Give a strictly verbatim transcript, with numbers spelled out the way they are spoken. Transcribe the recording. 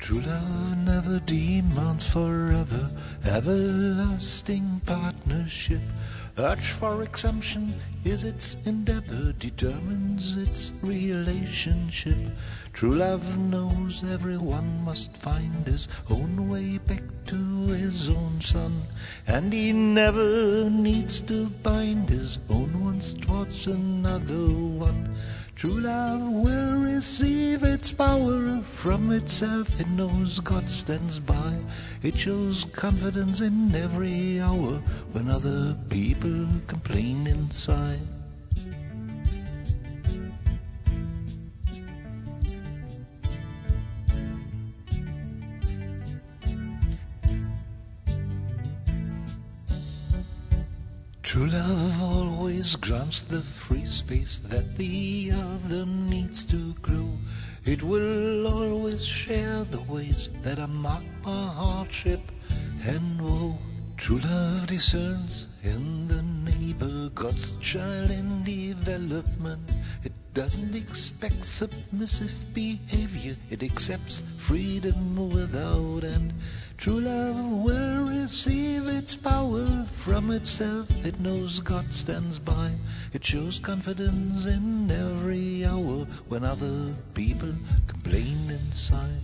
True love never demands forever, everlasting partnership. Urge for exemption is its endeavor, determines its relationship. True love knows everyone must find his own way back to his own son, and he never needs to bind his own ones towards another one. True love will receive its power from itself. It knows God stands by. It shows confidence in every hour when other people complain inside. True love always grants the free space that the other needs to grow. It will always share the ways that are marked by hardship and woe. True love discerns in the neighbor God's child in development. It doesn't expect submissive behavior, it accepts freedom without end. True love will receive its power from itself. It knows God stands by. It shows confidence in every hour when other people complain inside.